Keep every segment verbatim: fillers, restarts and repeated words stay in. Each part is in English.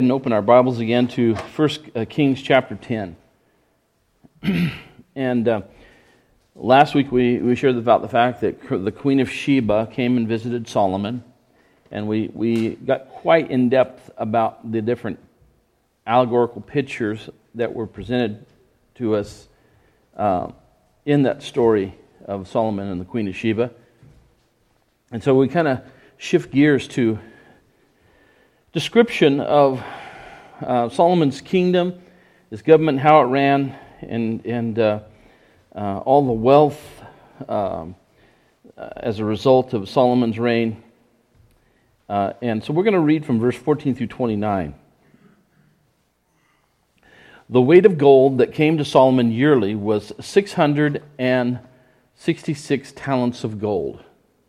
And open our Bibles again to First Kings chapter ten. and uh, last week we, we shared about the fact that the Queen of Sheba came and visited Solomon, and we, we got quite in depth about the different allegorical pictures that were presented to us uh, in that story of Solomon and the Queen of Sheba. And so we kind of shift gears to description of uh, Solomon's kingdom, his government, how it ran, and and uh, uh, all the wealth um, uh, as a result of Solomon's reign. Uh, and so we're going to read from verse fourteen through twenty-nine. The weight of gold that came to Solomon yearly was six hundred sixty-six talents of gold.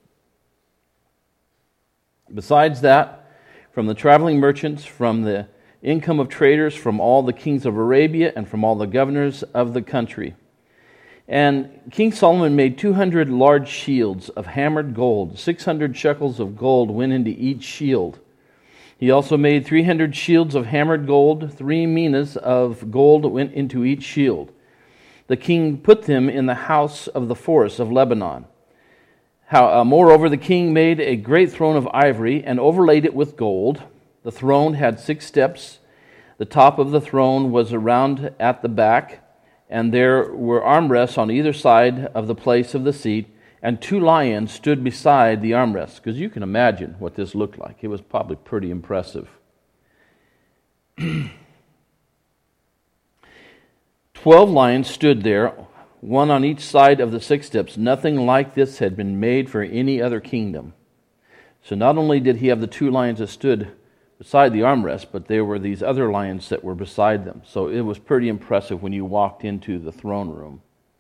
Besides that, from the traveling merchants, from the income of traders, from all the kings of Arabia, and from all the governors of the country. And King Solomon made two hundred large shields of hammered gold. six hundred shekels of gold went into each shield. He also made three hundred shields of hammered gold. Three minas of gold went into each shield. The king put them in the house of the forest of Lebanon. How, uh, moreover, the king made a great throne of ivory and overlaid it with gold. The throne had six steps. The top of the throne was around at the back, and there were armrests on either side of the place of the seat, and two lions stood beside the armrests. Because you can imagine what this looked like. It was probably pretty impressive. Twelve lions stood there, one on each side of the six steps. Nothing like this had been made for any other kingdom. So not only did he have the two lions that stood beside the armrest, but there were these other lions that were beside them. So it was pretty impressive when you walked into the throne room.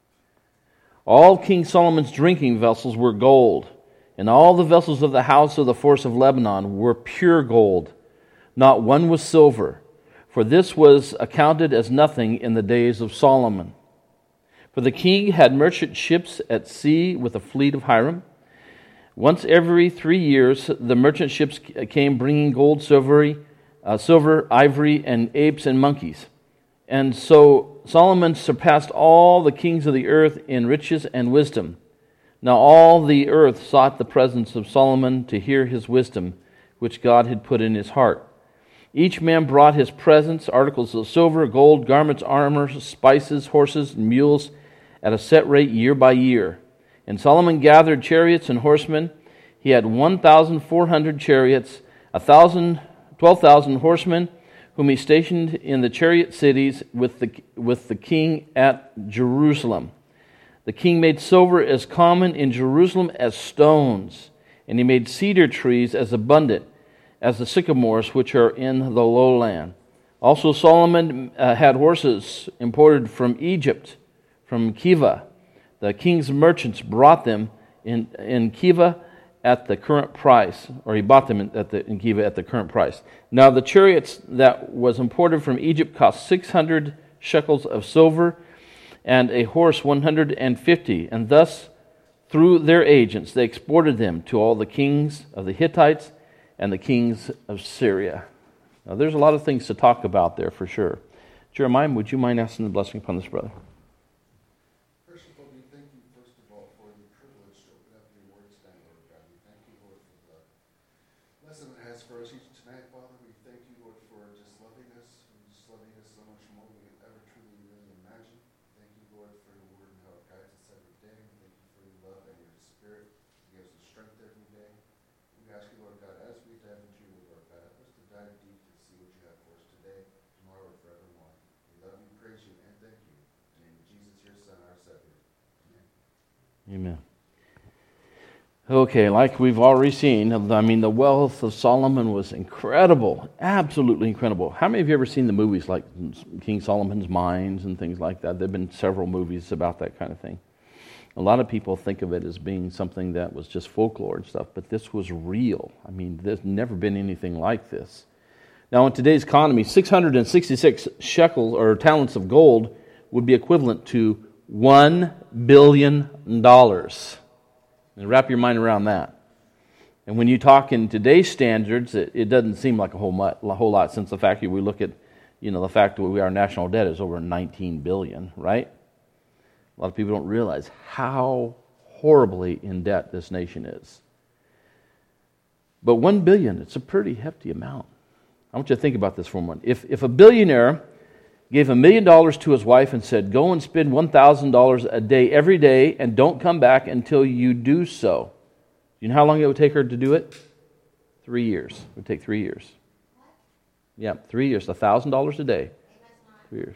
All King Solomon's drinking vessels were gold, and all the vessels of the house of the forest of Lebanon were pure gold. Not one was silver, for this was accounted as nothing in the days of Solomon. For the king had merchant ships at sea with a fleet of Hiram. Once every three years, the merchant ships came bringing gold, silver, uh, silver, ivory, and apes and monkeys. And so Solomon surpassed all the kings of the earth in riches and wisdom. Now all the earth sought the presence of Solomon to hear his wisdom, which God had put in his heart. Each man brought his presents, articles of silver, gold, garments, armor, spices, horses, and mules, at a set rate year by year. And Solomon gathered chariots and horsemen. He had one thousand four hundred chariots, twelve thousand horsemen, whom he stationed in the chariot cities with the, with the king at Jerusalem. The king made silver as common in Jerusalem as stones, and he made cedar trees as abundant as the sycamores which are in the lowland. Also Solomon uh, had horses imported from Egypt, from Kiva. The king's merchants brought them in, in Kiva at the current price, or he bought them in, at the, in Kiva at the current price. Now the chariots that was imported from Egypt cost six hundred shekels of silver, and a horse one hundred fifty, and thus through their agents they exported them to all the kings of the Hittites and the kings of Syria. Now there's a lot of things to talk about there for sure. Jeremiah, would you mind asking the blessing upon this brother? Amen. Okay, like we've already seen, I mean, the wealth of Solomon was incredible, absolutely incredible. How many of you ever seen the movies like King Solomon's Mines and things like that? There have been several movies about that kind of thing. A lot of people think of it as being something that was just folklore and stuff, but this was real. I mean, there's never been anything like this. Now, in today's economy, six hundred sixty-six shekels or talents of gold would be equivalent to one billion dollars. And wrap your mind around that. And when you talk in today's standards, it, it doesn't seem like a whole, much, a whole lot, since the fact that we look at, you know, the fact that we, our national debt is over nineteen billion dollars, right? A lot of people don't realize how horribly in debt this nation is. But one billion dollars, it's a pretty hefty amount. I want you to think about this for a moment. If, if a billionaire gave a million dollars to his wife and said, go and spend one thousand dollars a day every day and don't come back until you do so, you know how long it would take her to do it? Three years. It would take three years. Yeah, three years, one thousand dollars a day. Three years.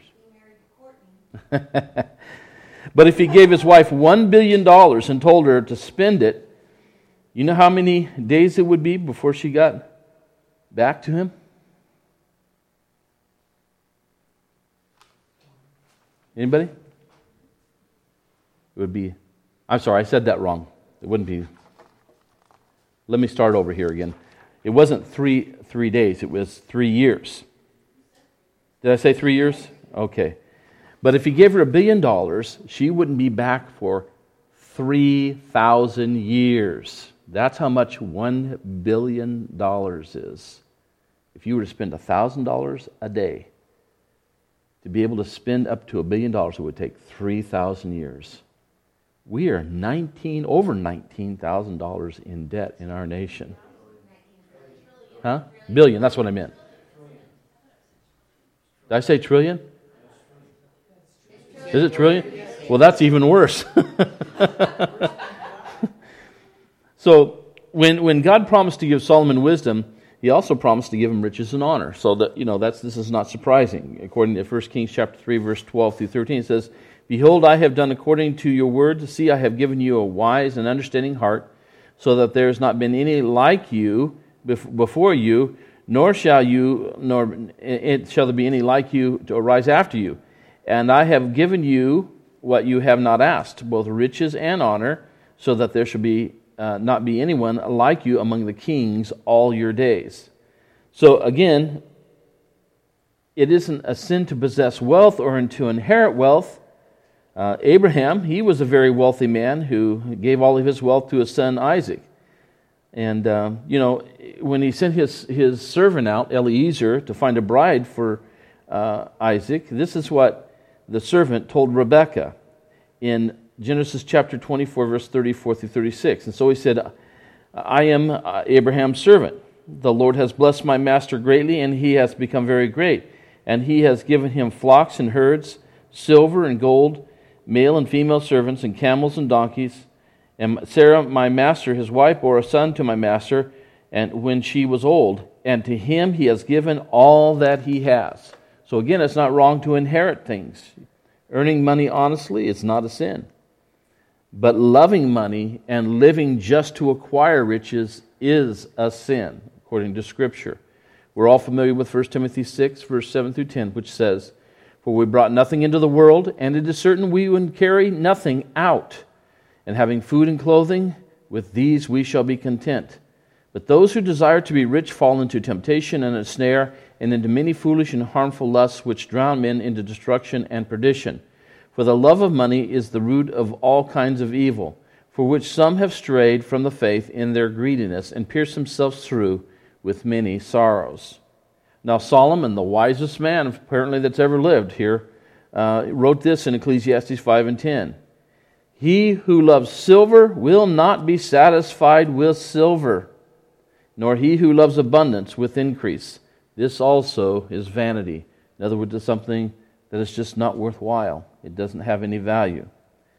But if he gave his wife one billion dollars and told her to spend it, you know how many days it would be before she got back to him? Anybody? It would be, I'm sorry, I said that wrong. It wouldn't be, let me start over here again. It wasn't three three days, it was three years. Did I say three years? Okay. But if he gave her a billion dollars, she wouldn't be back for three thousand years. That's how much one billion dollars is. If you were to spend one thousand dollars a day, to be able to spend up to a billion dollars, it would take three thousand years. We are nineteen over nineteen thousand dollars in debt in our nation. Huh? Billion, that's what I meant. Did I say trillion? Is it trillion? Well, that's even worse. So, when when God promised to give Solomon wisdom, He also promised to give him riches and honor. So that, you know, that's this is not surprising. According to First Kings chapter three, verse twelve through thirteen, it says, Behold, I have done according to your word. See, I have given you a wise and understanding heart, so that there has not been any like you before you, nor shall you, nor it shall there be any like you to arise after you. And I have given you what you have not asked, both riches and honor, so that there shall be uh, not be anyone like you among the kings all your days. So again, it isn't a sin to possess wealth or to inherit wealth. Uh, Abraham, he was a very wealthy man who gave all of his wealth to his son Isaac. And, um, you know, when he sent his, his servant out, Eliezer, to find a bride for uh, Isaac, this is what the servant told Rebekah in Genesis chapter twenty-four, verse thirty-four through thirty-six. And so he said, I am Abraham's servant. The Lord has blessed my master greatly, and he has become very great. And he has given him flocks and herds, silver and gold, male and female servants, and camels and donkeys. And Sarah, my master, his wife, bore a son to my master, and when she was old, and to him he has given all that he has. So again, it's not wrong to inherit things. Earning money honestly, it's not a sin. But loving money and living just to acquire riches is a sin, according to Scripture. We're all familiar with First Timothy six, verse seven through ten, which says, For we brought nothing into the world, and it is certain we would carry nothing out. And having food and clothing, with these we shall be content. But those who desire to be rich fall into temptation and a snare, and into many foolish and harmful lusts, which drown men into destruction and perdition. For the love of money is the root of all kinds of evil, for which some have strayed from the faith in their greediness, and pierced themselves through with many sorrows. Now Solomon, the wisest man apparently that's ever lived here, uh, wrote this in Ecclesiastes five and ten. He who loves silver will not be satisfied with silver, nor he who loves abundance with increase. This also is vanity. In other words, it's something that is just not worthwhile. It doesn't have any value.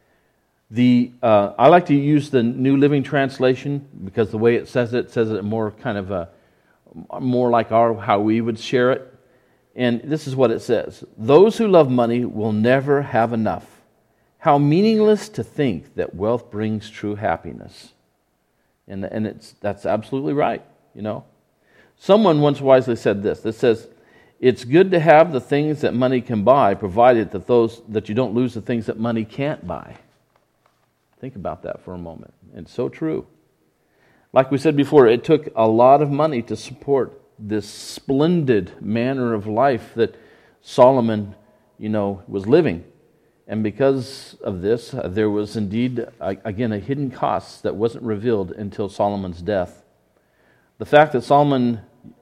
The uh, I like to use the New Living Translation because the way it says it says it more kind of a more like our how we would share it. And this is what it says: Those who love money will never have enough. How meaningless to think that wealth brings true happiness. And and it's that's absolutely right, you know. Someone once wisely said this. It says, it's good to have the things that money can buy, provided that those that you don't lose the things that money can't buy. Think about that for a moment. It's so true. Like we said before, it took a lot of money to support this splendid manner of life that Solomon, you know, was living. And because of this, there was indeed, again, a hidden cost that wasn't revealed until Solomon's death. the fact that Solomon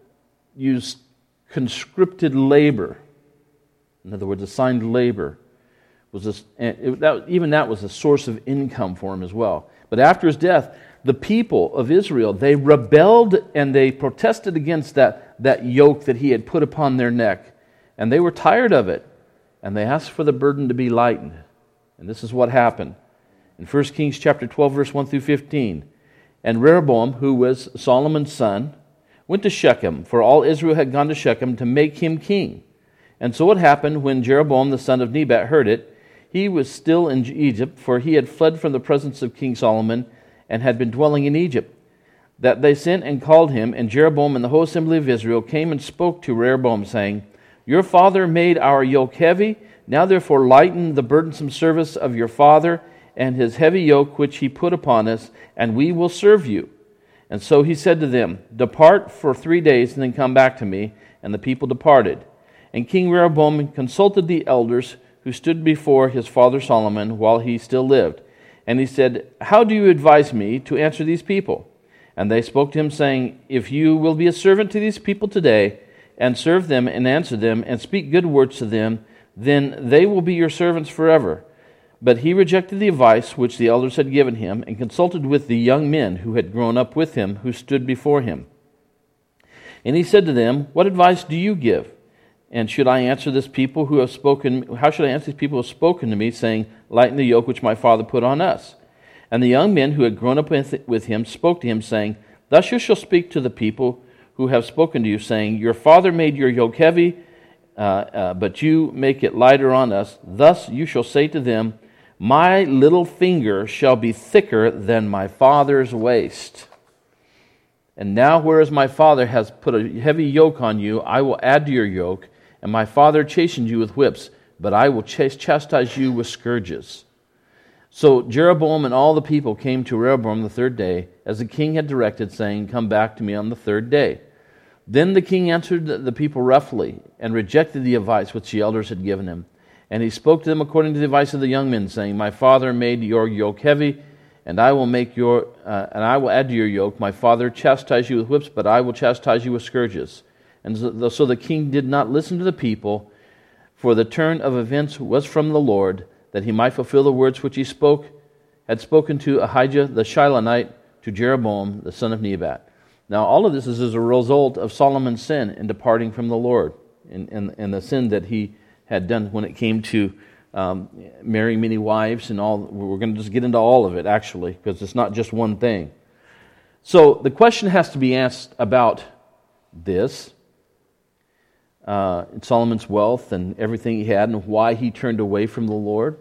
used conscripted labor, in other words, assigned labor, was a, it, that, even that was a source of income for him as well. But after his death, the people of Israel, they rebelled and they protested against that, that yoke that he had put upon their neck. And they were tired of it. And they asked for the burden to be lightened. And this is what happened. In First Kings chapter twelve, verse one through fifteen. And Rehoboam, who was Solomon's son, went to Shechem, for all Israel had gone to Shechem to make him king. And so it happened when Jeroboam the son of Nebat heard it, he was still in Egypt, for he had fled from the presence of King Solomon and had been dwelling in Egypt, that they sent and called him, and Jeroboam and the whole assembly of Israel came and spoke to Rehoboam, saying, Your father made our yoke heavy, now therefore lighten the burdensome service of your father and his heavy yoke which he put upon us, and we will serve you. And so he said to them, Depart for three days, and then come back to me. And the people departed. And King Rehoboam consulted the elders who stood before his father Solomon while he still lived. And he said, How do you advise me to answer these people? And they spoke to him, saying, If you will be a servant to these people today, and serve them and answer them, and speak good words to them, then they will be your servants forever. But he rejected the advice which the elders had given him, and consulted with the young men who had grown up with him, who stood before him. And he said to them, What advice do you give? And should I answer this people who have spoken? How should I answer these people who have spoken to me, saying, Lighten the yoke which my father put on us? And the young men who had grown up with him spoke to him, saying, Thus you shall speak to the people who have spoken to you, saying, Your father made your yoke heavy, uh, uh, but you make it lighter on us. Thus you shall say to them, My little finger shall be thicker than my father's waist. And now, whereas my father has put a heavy yoke on you, I will add to your yoke, and my father chastened you with whips, but I will ch- chastise you with scourges. So Jeroboam and all the people came to Rehoboam the third day, as the king had directed, saying, Come back to me on the third day. Then the king answered the people roughly, and rejected the advice which the elders had given him. And he spoke to them according to the advice of the young men, saying, My father made your yoke heavy, and I will make your uh, and I will add to your yoke. My father chastised you with whips, but I will chastise you with scourges. And so, so the king did not listen to the people, for the turn of events was from the Lord, that he might fulfill the words which he spoke had spoken to Ahijah the Shilonite, to Jeroboam the son of Nebat. Now all of this is as a result of Solomon's sin in departing from the Lord, and, and, and the sin that he had done when it came to um, marrying many wives and all. We're going to just get into all of it, actually, because it's not just one thing. So the question has to be asked about this, uh, Solomon's wealth and everything he had, and why he turned away from the Lord.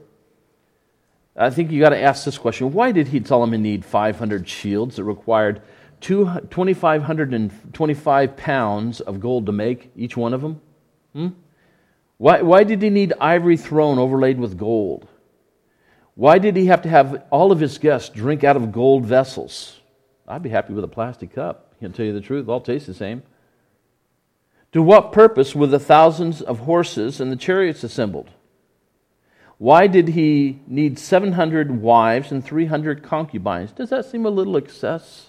I think you got to ask this question: why did he, Solomon, need five hundred shields that required two thousand five hundred twenty-five pounds of gold to make each one of them? Hmm? Why, why did he need ivory throne overlaid with gold? Why did he have to have all of his guests drink out of gold vessels? I'd be happy with a plastic cup. I can tell you the truth, all taste the same. To what purpose were the thousands of horses and the chariots assembled? Why did he need seven hundred wives and three hundred concubines? Does that seem a little excess?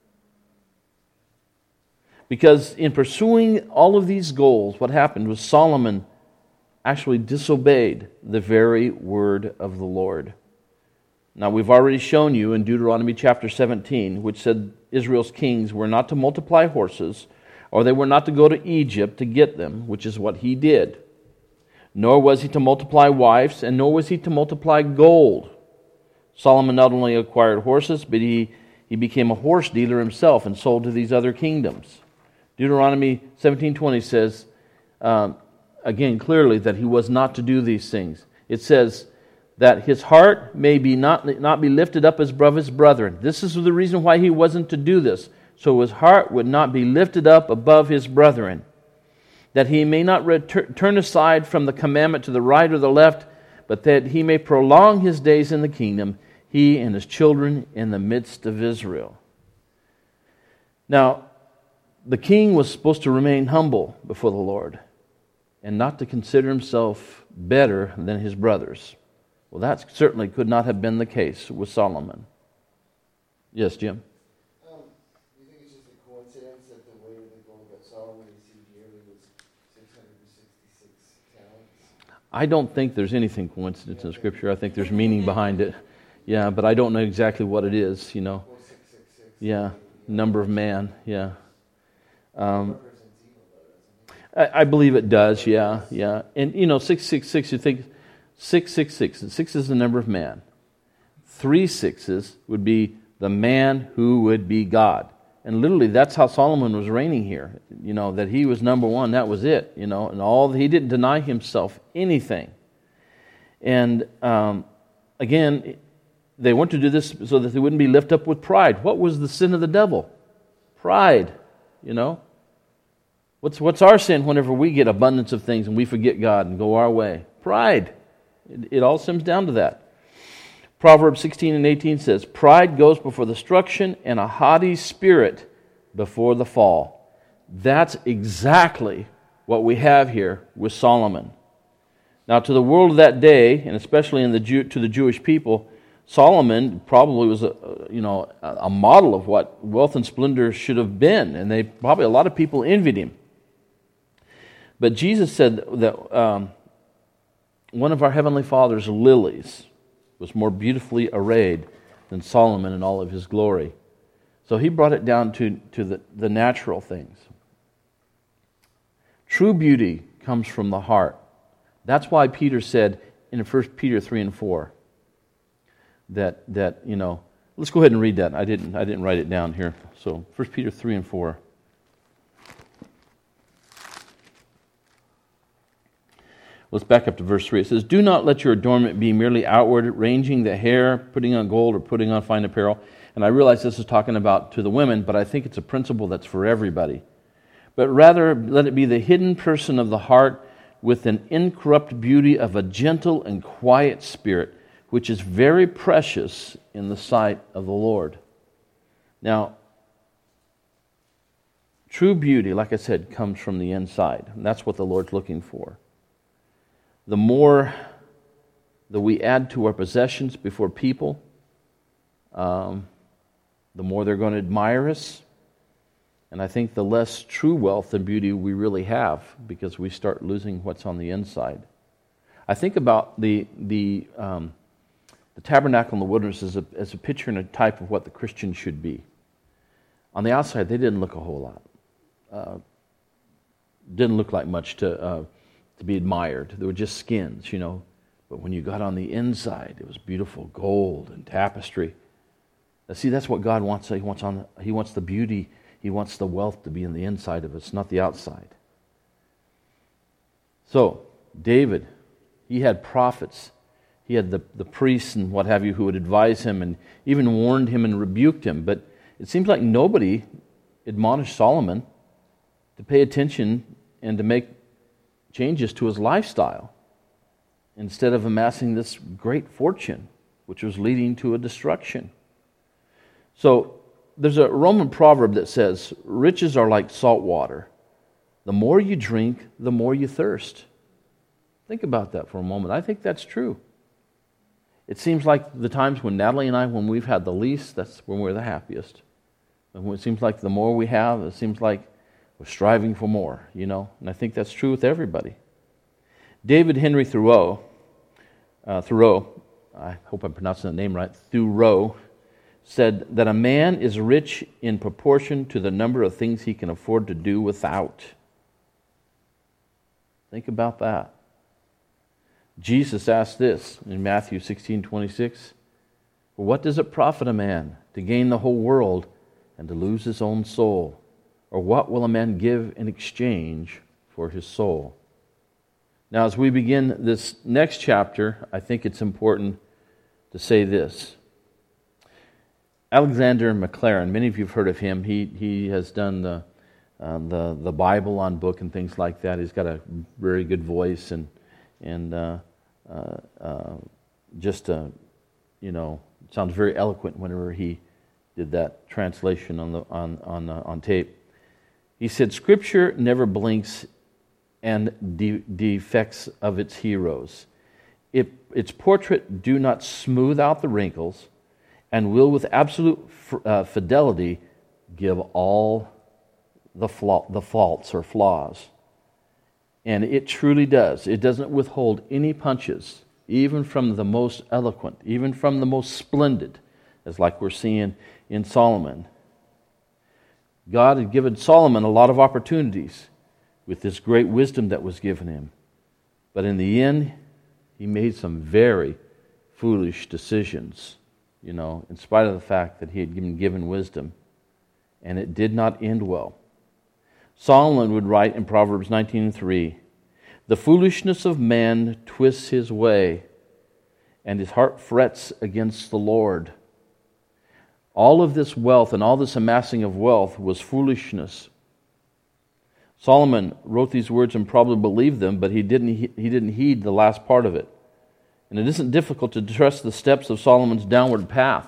Because in pursuing all of these goals, what happened was Solomon actually disobeyed the very word of the Lord. Now, we've already shown you in Deuteronomy chapter seventeen, which said Israel's kings were not to multiply horses, or they were not to go to Egypt to get them, which is what he did. Nor was he to multiply wives, and nor was he to multiply gold. Solomon not only acquired horses, but he, he became a horse dealer himself and sold to these other kingdoms. Deuteronomy seventeen twenty says, um, again, clearly that he was not to do these things. It says that his heart may be not, not be lifted up as above his brethren. This is the reason why he wasn't to do this. So his heart would not be lifted up above his brethren, that he may not return, turn aside from the commandment to the right or the left, but that he may prolong his days in the kingdom, he and his children in the midst of Israel. Now, the king was supposed to remain humble before the Lord and not to consider himself better than his brothers. Well, that certainly could not have been the case with Solomon. Yes, Jim? Um, do you think it's just a coincidence I don't think there's anything coincidence in Scripture. I think there's meaning behind it. Yeah, but I don't know exactly what it is, you know. Yeah, number of man, yeah. Um, I, I believe it does, yeah, yeah. And, you know, six six six, you think, six six six, six is the number of man. Three sixes would be the man who would be God. And literally, that's how Solomon was reigning here. You know, that he was number one, that was it, you know. And all he didn't deny himself anything. And, um, again, they want to do this so that they wouldn't be lifted up with pride. What was the sin of the devil? Pride, you know. What's what's our sin whenever we get abundance of things and we forget God and go our way? Pride. It, it all stems down to that. Proverbs sixteen and eighteen says, pride goes before destruction and a haughty spirit before the fall. That's exactly what we have here with Solomon. Now, to the world of that day, and especially in the Jew, to the Jewish people, Solomon probably was a you know a model of what wealth and splendor should have been, and they probably a lot of people envied him. But Jesus said that um, one of our heavenly Father's lilies was more beautifully arrayed than Solomon in all of his glory. So he brought it down to, to the, the natural things. True beauty comes from the heart. That's why Peter said in First Peter three and four that, that, you know, let's go ahead and read that. I didn't, I didn't write it down here. So First Peter three and four. Let's back up to verse three. It says, do not let your adornment be merely outward, arranging the hair, putting on gold, or putting on fine apparel. And I realize this is talking about to the women, but I think it's a principle that's for everybody. But rather, let it be the hidden person of the heart with an incorrupt beauty of a gentle and quiet spirit, which is very precious in the sight of the Lord. Now, true beauty, like I said, comes from the inside. And that's what the Lord's looking for. The more that we add to our possessions before people, um, the more they're going to admire us. And I think the less true wealth and beauty we really have, because we start losing what's on the inside. I think about the the um, the tabernacle in the wilderness as a, as a picture and a type of what the Christian should be. On the outside, they didn't look a whole lot. Uh, didn't look like much to... Uh, to be admired. They were just skins, you know. But when you got on the inside, it was beautiful gold and tapestry. Now, see, that's what God wants. He wants on. He wants the beauty. He wants the wealth to be in the inside of us, not the outside. So, David, he had prophets. He had the, the priests and what have you who would advise him and even warned him and rebuked him. But it seems like nobody admonished Solomon to pay attention and to make changes to his lifestyle instead of amassing this great fortune, which was leading to a destruction. So there's a Roman proverb that says, riches are like salt water. The more you drink, the more you thirst. Think about that for a moment. I think that's true. It seems like the times when Natalie and I, when we've had the least, that's when we're the happiest. And when it seems like the more we have, it seems like we're striving for more, you know, and I think that's true with everybody. David Henry Thoreau, uh, Thoreau, I hope I'm pronouncing the name right, Thoreau, said that a man is rich in proportion to the number of things he can afford to do without. Think about that. Jesus asked this in Matthew sixteen twenty-six, what does it profit a man to gain the whole world and to lose his own soul? Or what will a man give in exchange for his soul? Now, as we begin this next chapter, I think it's important to say this. Alexander Maclaren, many of you have heard of him. He he has done the uh, the the Bible on book and things like that. He's got a very good voice and and uh, uh, uh, just uh, you know sounds very eloquent whenever he did that translation on the on on uh, on tape. He said, Scripture never blinks and de- defects of its heroes. It, its portrait do not smooth out the wrinkles and will with absolute f- uh, fidelity give all the, flaw- the faults or flaws. And it truly does. It doesn't withhold any punches, even from the most eloquent, even from the most splendid, as like we're seeing in Solomon. God had given Solomon a lot of opportunities with this great wisdom that was given him. But in the end, he made some very foolish decisions, you know, in spite of the fact that he had been given wisdom. And it did not end well. Solomon would write in Proverbs nineteen three, "The foolishness of man twists his way, and his heart frets against the Lord." All of this wealth and all this amassing of wealth was foolishness. Solomon wrote these words and probably believed them, but he didn't, he didn't heed the last part of it. And it isn't difficult to trust the steps of Solomon's downward path.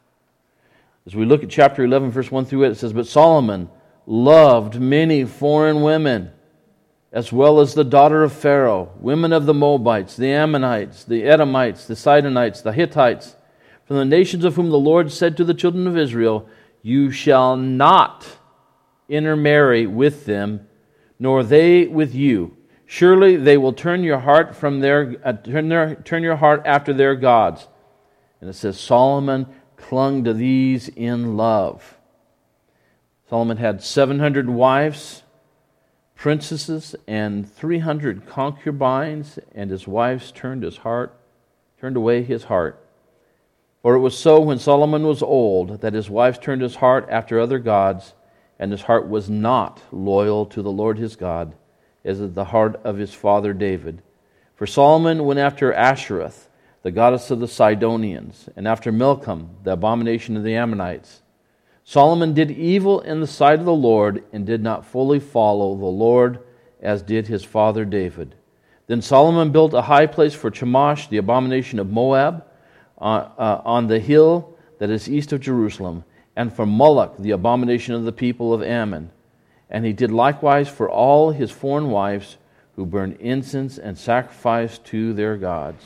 As we look at chapter eleven, verse one through eight, it says, "But Solomon loved many foreign women, as well as the daughter of Pharaoh, women of the Moabites, the Ammonites, the Edomites, the Sidonites, the Hittites, from the nations of whom the Lord said to the children of Israel, 'You shall not intermarry with them, nor they with you. Surely they will turn your heart from their uh, turn their turn your heart after their gods.'" And it says Solomon clung to these in love. Solomon had seven hundred wives, princesses, and three hundred concubines, and his wives turned his heart, turned away his heart. For it was so when Solomon was old that his wives turned his heart after other gods, and his heart was not loyal to the Lord his God, as is the heart of his father David. For Solomon went after Ashereth, the goddess of the Sidonians, and after Milcom, the abomination of the Ammonites. Solomon did evil in the sight of the Lord, and did not fully follow the Lord, as did his father David. Then Solomon built a high place for Chemosh, the abomination of Moab, uh, uh, on the hill that is east of Jerusalem, and for Moloch, the abomination of the people of Ammon. And he did likewise for all his foreign wives, who burned incense and sacrificed to their gods.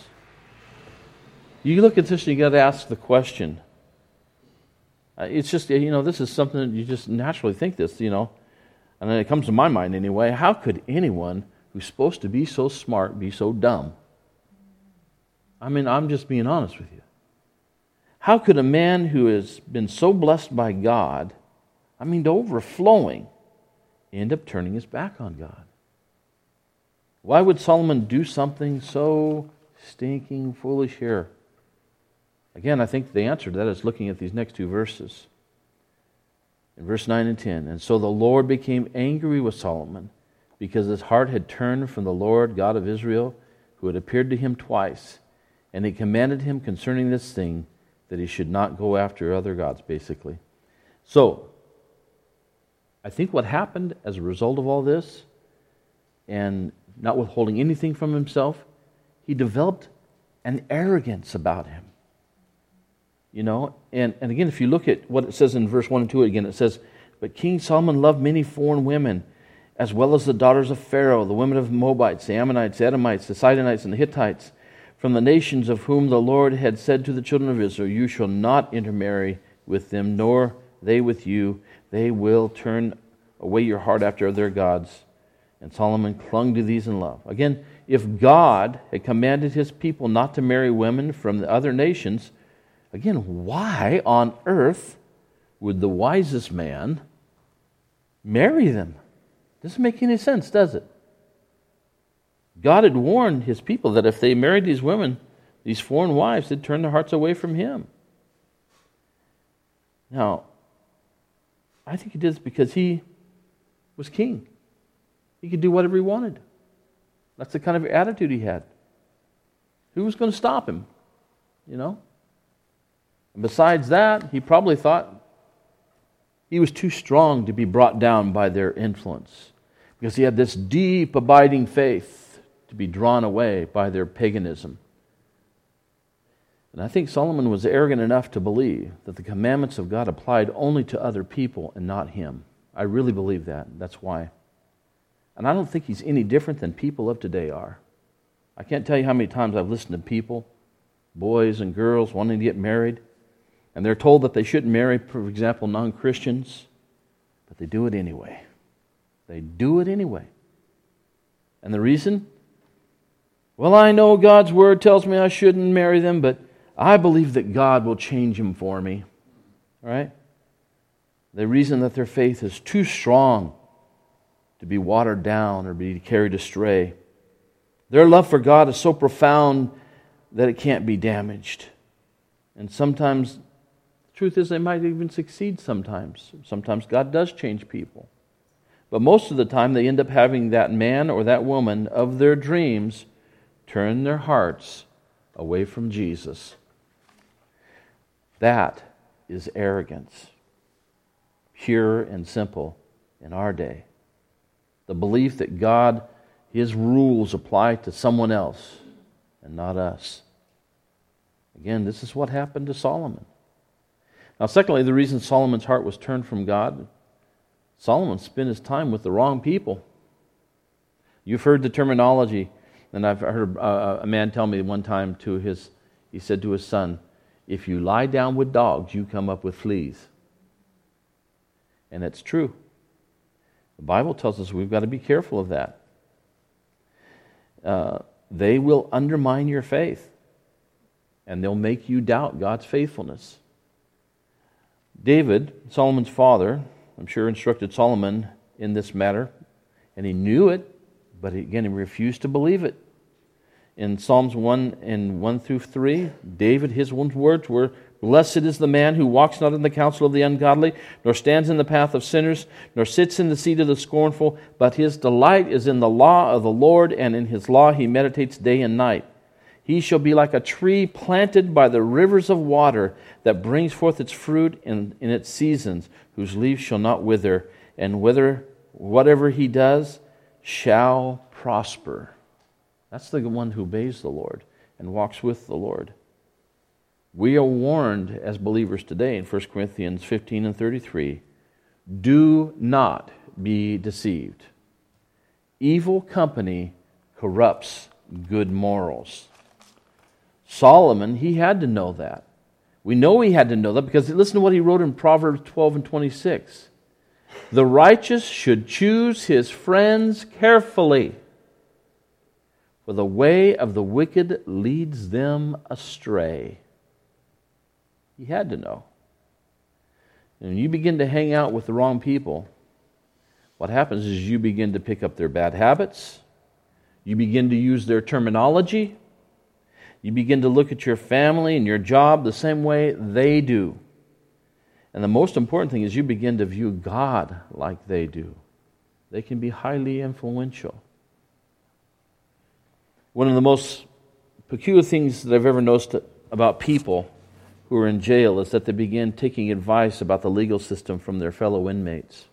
You look at this and you got to ask the question. Uh, it's just, you know, this is something that you just naturally think this, you know. And then it comes to my mind anyway. How could anyone who's supposed to be so smart be so dumb? I mean, I'm just being honest with you. How could a man who has been so blessed by God, I mean, to overflowing, end up turning his back on God? Why would Solomon do something so stinking foolish here? Again, I think the answer to that is looking at these next two verses. In verse nine and ten, "And so the Lord became angry with Solomon, because his heart had turned from the Lord God of Israel, who had appeared to him twice. And he commanded him concerning this thing, that he should not go after other gods," basically. So, I think what happened as a result of all this, and not withholding anything from himself, he developed an arrogance about him. You know, and, and again, if you look at what it says in verse one and two again, it says, "But King Solomon loved many foreign women, as well as the daughters of Pharaoh, the women of the Moabites, the Ammonites, the Edomites, the Sidonites, and the Hittites, from the nations of whom the Lord had said to the children of Israel, 'You shall not intermarry with them, nor they with you. They will turn away your heart after their gods.' And Solomon clung to these in love." Again, if God had commanded his people not to marry women from the other nations, again, why on earth would the wisest man marry them? Doesn't make any sense, does it? God had warned his people that if they married these women, these foreign wives, they'd turn their hearts away from him. Now, I think he did this because he was king. He could do whatever he wanted. That's the kind of attitude he had. Who was going to stop him? You know? And besides that, he probably thought he was too strong to be brought down by their influence, because he had this deep, abiding faith to be drawn away by their paganism. And I think Solomon was arrogant enough to believe that the commandments of God applied only to other people and not him. I really believe that. That's why. And I don't think he's any different than people of today are. I can't tell you how many times I've listened to people, boys and girls, wanting to get married, and they're told that they shouldn't marry, for example, non-Christians, but they do it anyway. They do it anyway. And the reason? Well, I know God's Word tells me I shouldn't marry them, but I believe that God will change them for me. All right? The reason that their faith is too strong to be watered down or be carried astray. Their love for God is so profound that it can't be damaged. And sometimes, the truth is, they might even succeed sometimes. Sometimes God does change people. But most of the time, they end up having that man or that woman of their dreams turn their hearts away from Jesus. That is arrogance, pure and simple in our day. The belief that God, His rules apply to someone else and not us. Again, this is what happened to Solomon. Now, secondly, the reason Solomon's heart was turned from God, Solomon spent his time with the wrong people. You've heard the terminology, and I've heard a, a man tell me one time to his, he said to his son, if you lie down with dogs, you come up with fleas. And it's true. The Bible tells us we've got to be careful of that. Uh, they will undermine your faith, and they'll make you doubt God's faithfulness. David, Solomon's father, I'm sure instructed Solomon in this matter, and he knew it, but again, he refused to believe it. In Psalms one and one through three, David, his words were, blessed is the man who walks not in the counsel of the ungodly, nor stands in the path of sinners, nor sits in the seat of the scornful, but his delight is in the law of the Lord, and in his law he meditates day and night. He shall be like a tree planted by the rivers of water that brings forth its fruit in, in its seasons, whose leaves shall not wither, and whether whatever he does shall prosper. That's the one who obeys the Lord and walks with the Lord. We are warned as believers today in First Corinthians fifteen and thirty-three, do not be deceived. Evil company corrupts good morals. Solomon, he had to know that. We know he had to know that because listen to what he wrote in Proverbs twelve and twenty-six. The righteous should choose his friends carefully, for the way of the wicked leads them astray. He had to know. And when you begin to hang out with the wrong people, what happens is you begin to pick up their bad habits. You begin to use their terminology. You begin to look at your family and your job the same way they do. And the most important thing is you begin to view God like they do. They can be highly influential. One of the most peculiar things that I've ever noticed about people who are in jail is that they begin taking advice about the legal system from their fellow inmates.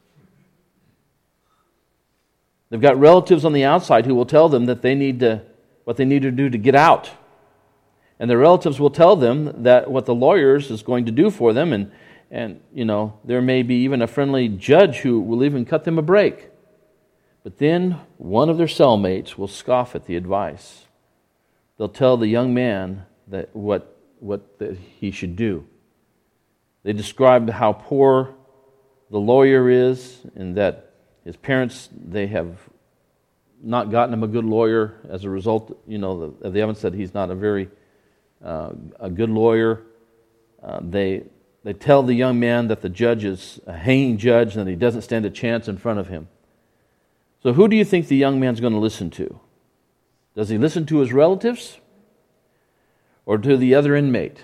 They've got relatives on the outside who will tell them that they need to, what they need to do to get out. And their relatives will tell them that what the lawyers is going to do for them, and, and you know, there may be even a friendly judge who will even cut them a break. But then one of their cellmates will scoff at the advice. They'll tell the young man that what, what that he should do. They describe how poor the lawyer is, and that his parents, they have not gotten him a good lawyer as a result, you know, of the evidence that he's not a very uh, a good lawyer. Uh, they they tell the young man that the judge is a hanging judge and that he doesn't stand a chance in front of him. So who do you think the young man's going to listen to? Does he listen to his relatives or to the other inmate?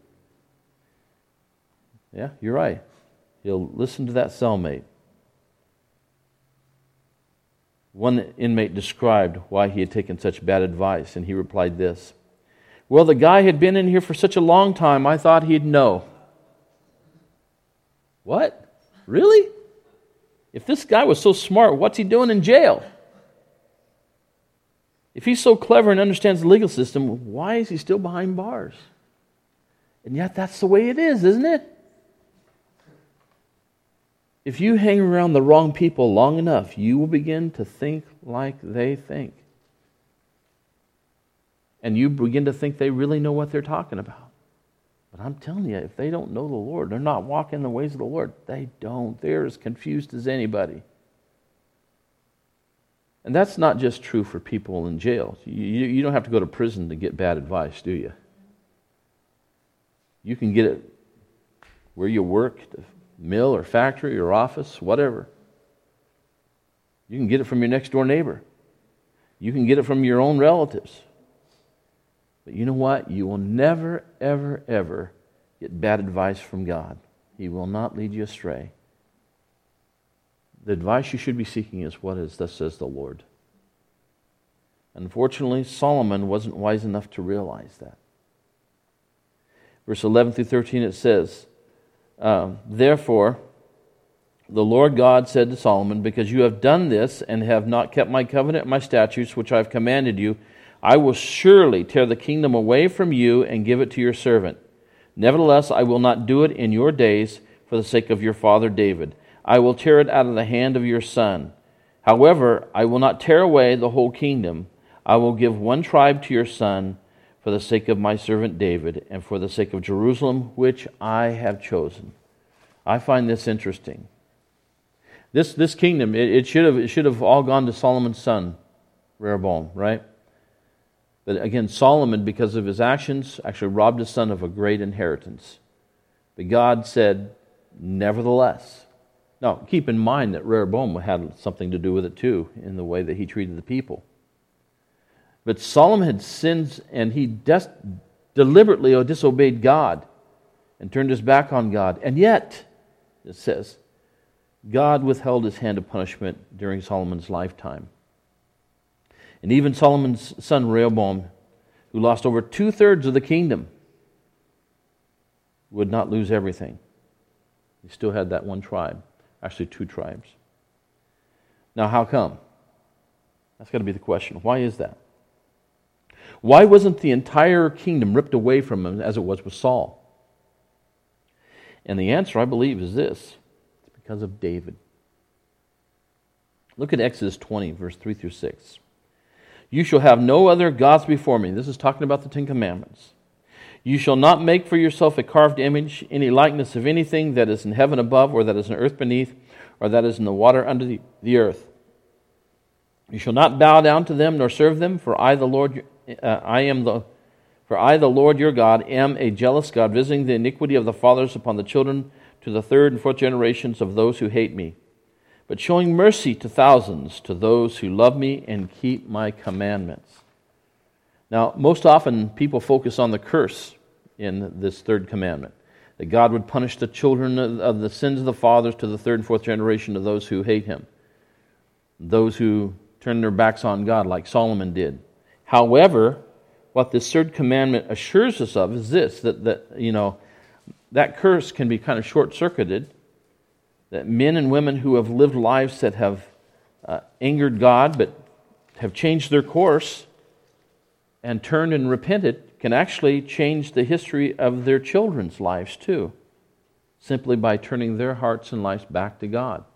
Yeah, you're right. He'll listen to that cellmate. One inmate described why he had taken such bad advice, and he replied this, well, the guy had been in here for such a long time, I thought he'd know. What? Really? If this guy was so smart, what's he doing in jail? If he's so clever and understands the legal system, why is he still behind bars? And yet that's the way it is, isn't it? If you hang around the wrong people long enough, you will begin to think like they think. And you begin to think they really know what they're talking about. But I'm telling you, if they don't know the Lord, they're not walking the ways of the Lord. They don't. They're as confused as anybody. And that's not just true for people in jail. You, you don't have to go to prison to get bad advice, do you? You can get it where you work, the mill or factory or office, whatever. You can get it from your next door neighbor. You can get it from your own relatives. But you know what? You will never, ever, ever get bad advice from God. He will not lead you astray. The advice you should be seeking is what is, thus says the Lord. Unfortunately, Solomon wasn't wise enough to realize that. Verse eleven through thirteen, it says, um, Therefore, the Lord God said to Solomon, because you have done this and have not kept my covenant and my statutes, which I have commanded you, I will surely tear the kingdom away from you and give it to your servant. Nevertheless, I will not do it in your days for the sake of your father David. I will tear it out of the hand of your son. However, I will not tear away the whole kingdom. I will give one tribe to your son for the sake of my servant David and for the sake of Jerusalem, which I have chosen. I find this interesting. This this kingdom, it, it should have it should have all gone to Solomon's son, Rehoboam, right? But again, Solomon, because of his actions, actually robbed his son of a great inheritance. But God said, nevertheless. Now, keep in mind that Rehoboam had something to do with it too, in the way that he treated the people. But Solomon had sinned, and he des- deliberately disobeyed God and turned his back on God. And yet, it says, God withheld his hand of punishment during Solomon's lifetime. And even Solomon's son Rehoboam, who lost over two-thirds of the kingdom, would not lose everything. He still had that one tribe. Actually, two tribes. Now, how come? That's got to be the question. Why is that? Why wasn't the entire kingdom ripped away from him as it was with Saul? And the answer, I believe, is this. It's because of David. Look at Exodus twenty, verse three through six. You shall have no other gods before me. This is talking about the Ten Commandments. You shall not make for yourself a carved image, any likeness of anything that is in heaven above, or that is in earth beneath, or that is in the water under the, the earth. You shall not bow down to them nor serve them, for I, the Lord, uh, I am the, for I, the Lord your God, am a jealous God, visiting the iniquity of the fathers upon the children to the third and fourth generations of those who hate me, but showing mercy to thousands, to those who love me and keep my commandments. Now, most often people focus on the curse in this third commandment, that God would punish the children of the sins of the fathers to the third and fourth generation of those who hate him, those who turn their backs on God like Solomon did. However, what this third commandment assures us of is this, that, that you know, that curse can be kind of short-circuited, that men and women who have lived lives that have uh, angered God but have changed their course and turned and repented can actually change the history of their children's lives too, simply by turning their hearts and lives back to God.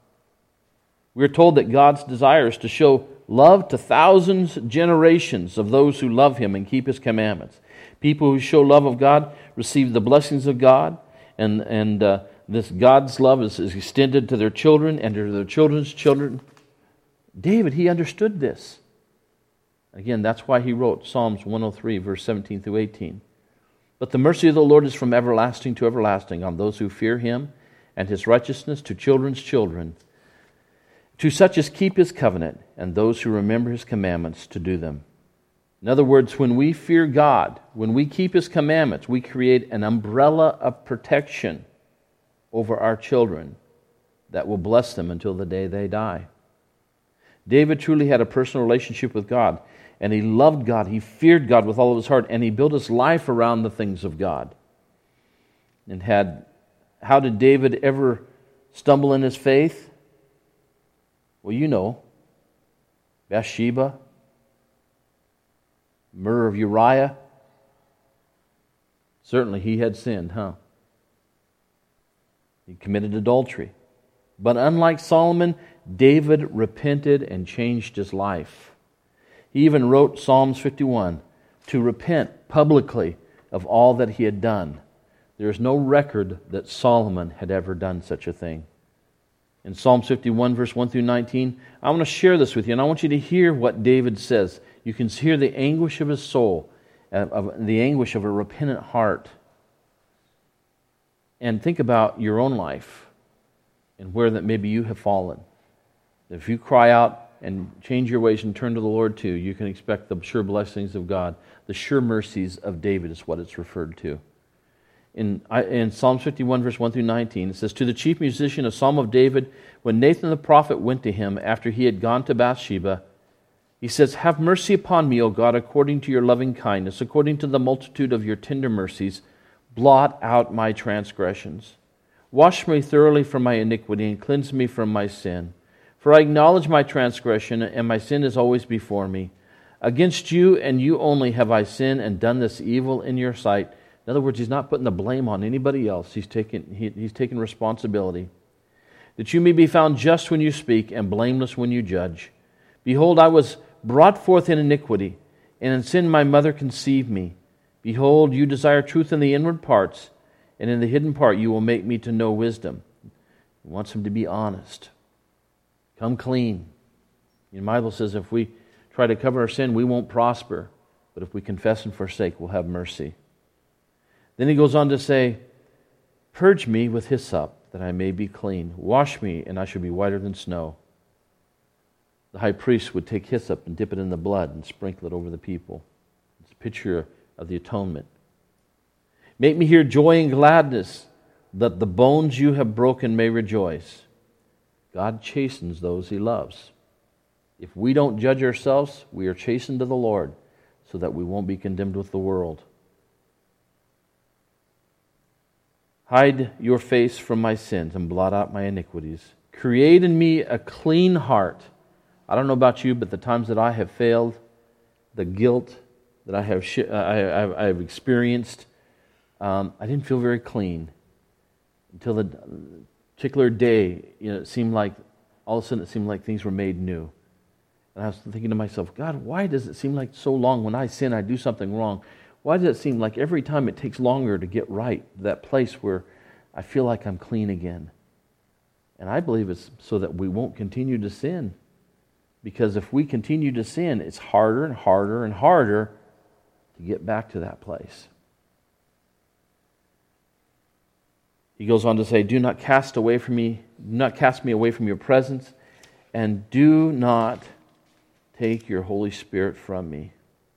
We're told that God's desire is to show love to thousands, generations of those who love him and keep his commandments. People who show love of God receive the blessings of God, and, and uh, this God's love is, is extended to their children and to their children's children. David, he understood this. Again, that's why he wrote Psalms one oh three, verse seventeen through eighteen. But the mercy of the Lord is from everlasting to everlasting on those who fear him, and his righteousness to children's children, to such as keep his covenant, and those who remember his commandments to do them. In other words, when we fear God, when we keep his commandments, we create an umbrella of protection over our children that will bless them until the day they die. David truly had a personal relationship with God, and he loved God. He feared God with all of his heart, and he built his life around the things of God. And had, how did David ever stumble in his faith? Well, you know, Bathsheba, murder of Uriah. Certainly he had sinned, huh? He committed adultery. But unlike Solomon, David repented and changed his life. He even wrote Psalms fifty-one to repent publicly of all that he had done. There is no record that Solomon had ever done such a thing. In Psalm fifty-one, verse one through nineteen, I want to share this with you, and I want you to hear what David says. You can hear the anguish of his soul, of the anguish of a repentant heart. And think about your own life and where that maybe you have fallen. If you cry out and change your ways and turn to the Lord too, you can expect the sure blessings of God. The sure mercies of David is what it's referred to. In, in Psalm fifty-one, verse one through nineteen, it says, "To the chief musician, a psalm of David, when Nathan the prophet went to him after he had gone to Bathsheba, he says, 'Have mercy upon me, O God, according to your loving kindness, according to the multitude of your tender mercies, blot out my transgressions. Wash me thoroughly from my iniquity and cleanse me from my sin. For I acknowledge my transgression, and my sin is always before me. Against you and you only have I sinned and done this evil in your sight.'" In other words, he's not putting the blame on anybody else. He's taking, he, he's taking responsibility. "That you may be found just when you speak and blameless when you judge. Behold, I was brought forth in iniquity, and in sin my mother conceived me. Behold, you desire truth in the inward parts, and in the hidden part you will make me to know wisdom." He wants him to be honest. Come clean. The Bible says if we try to cover our sin, we won't prosper. But if we confess and forsake, we'll have mercy. Then he goes on to say, "Purge me with hyssop, that I may be clean. Wash me, and I shall be whiter than snow." The high priest would take hyssop and dip it in the blood and sprinkle it over the people. It's a picture of the atonement. "Make me hear joy and gladness, that the bones you have broken may rejoice." God chastens those He loves. If we don't judge ourselves, we are chastened to the Lord so that we won't be condemned with the world. "Hide your face from my sins and blot out my iniquities. Create in me a clean heart." I don't know about you, but the times that I have failed, the guilt that I have sh- I, I, I have experienced, um, I didn't feel very clean until the particular day. You know, it seemed like all of a sudden it seemed like things were made new, and I was thinking to myself, God, why does it seem like so long when I sin, I do something wrong? Why does it seem like every time it takes longer to get right, that place where I feel like I'm clean again? And I believe it's so that we won't continue to sin. Because if we continue to sin, it's harder and harder and harder to get back to that place. He goes on to say, "Do not cast away from me, do not cast me away from your presence, and do not take your Holy Spirit from me.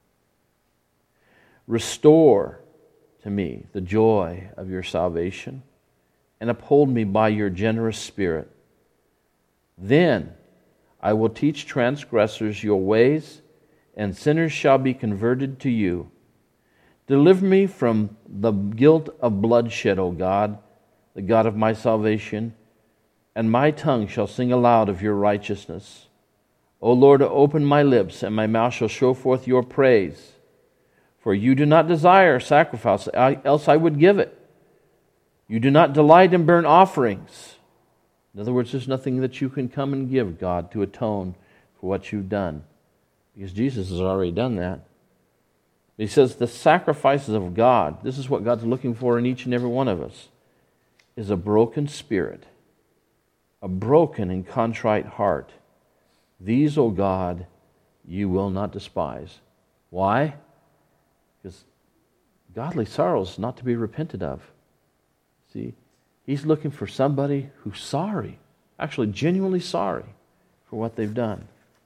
Restore to me the joy of your salvation, and uphold me by your generous spirit. Then I will teach transgressors your ways, and sinners shall be converted to you. Deliver me from the guilt of bloodshed, O God, the God of my salvation, and my tongue shall sing aloud of your righteousness. O Lord, open my lips, and my mouth shall show forth your praise. For you do not desire sacrifice, else I would give it. You do not delight in burnt offerings." In other words, there's nothing that you can come and give God to atone for what you've done, because Jesus has already done that. He says the sacrifices of God, this is what God's looking for in each and every one of us, is a broken spirit, a broken and contrite heart. These, O God, you will not despise. Why? Because godly sorrow is not to be repented of. See, He's looking for somebody who's sorry, actually genuinely sorry for what they've done.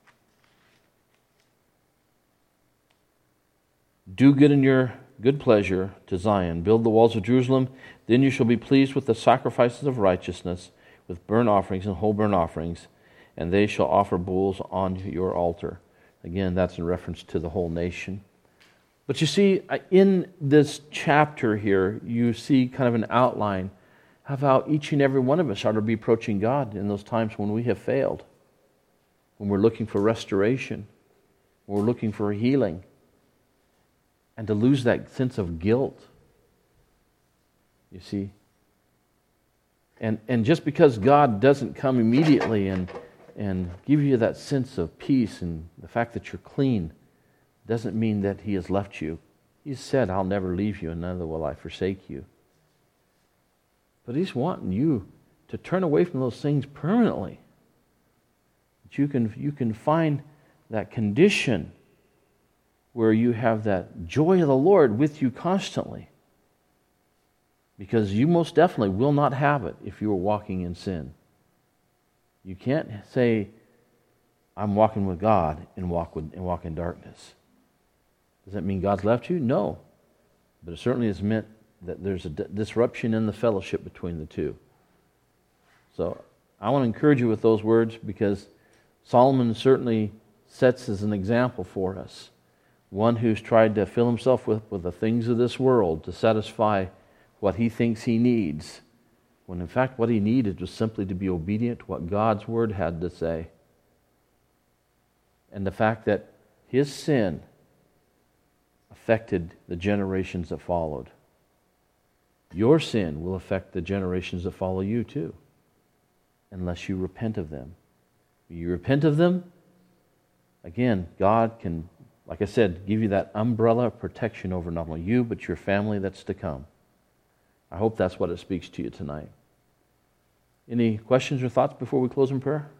"Do good in your good pleasure to Zion. Build the walls of Jerusalem. Then you shall be pleased with the sacrifices of righteousness, with burnt offerings and whole burnt offerings, and they shall offer bulls on your altar." Again, that's in reference to the whole nation. But you see, in this chapter here, you see kind of an outline of how each and every one of us are to be approaching God in those times when we have failed, when we're looking for restoration, when we're looking for healing, and to lose that sense of guilt. You see? And and just because God doesn't come immediately and, and give you that sense of peace and the fact that you're clean, doesn't mean that He has left you. He said, "I'll never leave you, and neither will I forsake you." But He's wanting you to turn away from those things permanently. That you can, you can find that condition where you have that joy of the Lord with you constantly. Because you most definitely will not have it if you are walking in sin. You can't say, I'm walking with God and walk, with, and walk in darkness. Does that mean God's left you? No. But it certainly has meant that there's a d- disruption in the fellowship between the two. So I want to encourage you with those words, because Solomon certainly sets as an example for us. One who's tried to fill himself with, with the things of this world to satisfy what he thinks he needs, when in fact what he needed was simply to be obedient to what God's Word had to say. And the fact that his sin affected the generations that followed. Your sin will affect the generations that follow you too, unless you repent of them. When you repent of them, again, God can, like I said, give you that umbrella of protection over not only you, but your family that's to come. I hope that's what it speaks to you tonight. Any questions or thoughts before we close in prayer?